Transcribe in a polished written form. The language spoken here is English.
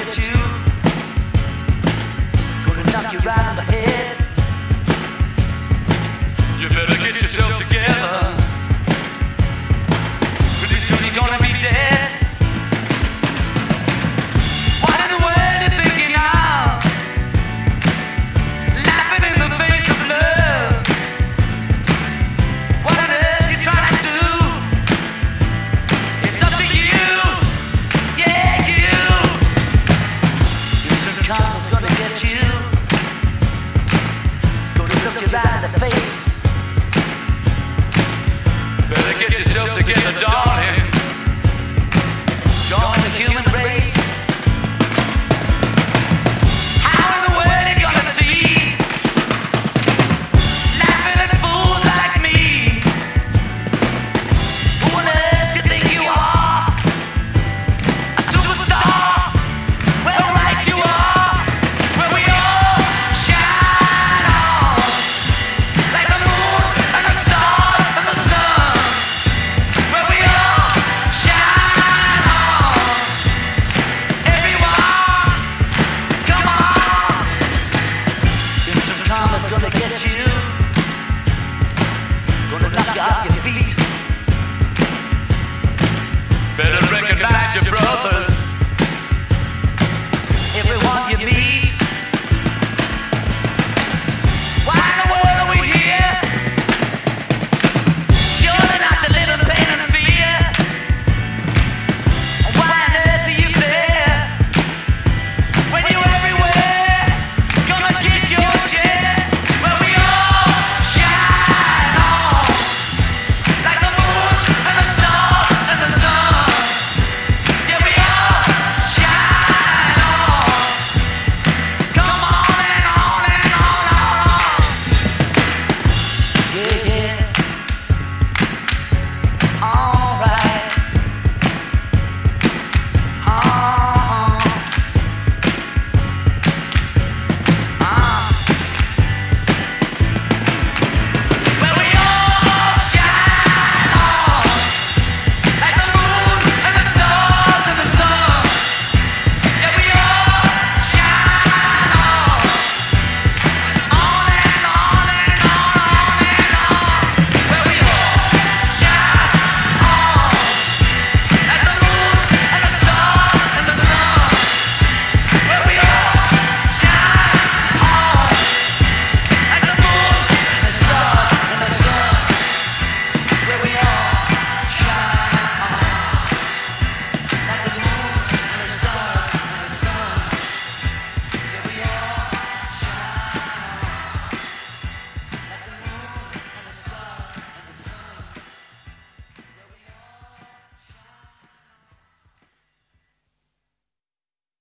get you. Gonna knock you right on the head. You better get yourself together. Pretty soon you're gonna be dead. What in the world you thinking of? Laughing in the face of love. What on earth you trying to do? It's up to you. Yeah, you. Some karma's gonna get you. Gonna look you right in the face. Better get yourself together, darling. Join the human race. How in the world you gonna see? Laughing at fools like me. Who on earth do you think you are? A superstar? Well, right you are. Where we all shine on. Like the moon and the stars and the sun. Where we all shine on. Everyone, come on. Then some karma's gonna get you. Gonna knock you off your feet. Better recognize your brothers.